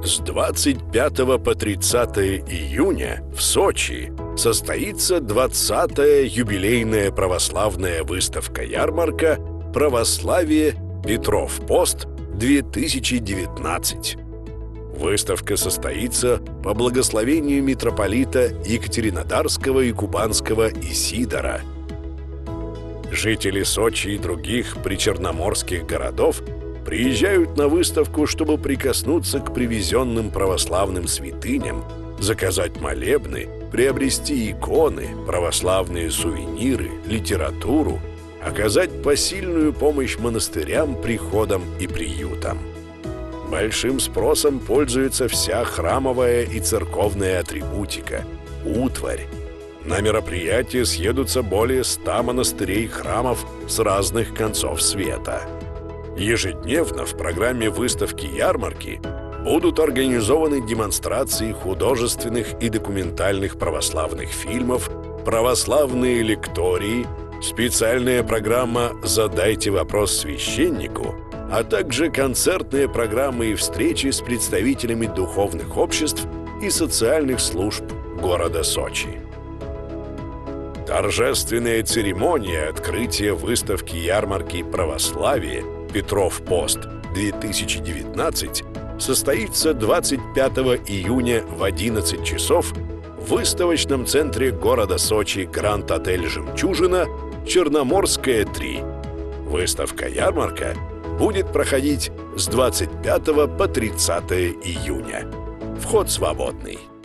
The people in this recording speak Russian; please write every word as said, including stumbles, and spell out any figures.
С двадцать пятого по тридцатое июня в Сочи состоится двадцатая юбилейная православная выставка-ярмарка «Православие. Петров пост-две тысячи девятнадцать». Выставка состоится по благословению митрополита Екатеринодарского и Кубанского Исидора. Жители Сочи и других причерноморских городов приезжают на выставку, чтобы прикоснуться к привезенным православным святыням, заказать молебны, приобрести иконы, православные сувениры, литературу, оказать посильную помощь монастырям, приходам и приютам. Большим спросом пользуется вся храмовая и церковная атрибутика, утварь. На мероприятие съедутся более ста монастырей и храмов с разных концов света. Ежедневно в программе выставки-ярмарки будут организованы демонстрации художественных и документальных православных фильмов, православные лектории, специальная программа «Задайте вопрос священнику», а также концертные программы и встречи с представителями духовных обществ и социальных служб города Сочи. Торжественная церемония открытия выставки-ярмарки «Православие. Петров пост-две тысячи девятнадцать» состоится двадцать пятого июня в одиннадцать часов в выставочном центре города Сочи Гранд-отель «Жемчужина», Черноморская, три. Выставка-ярмарка будет проходить с двадцать пятого по тридцатое июня. Вход свободный.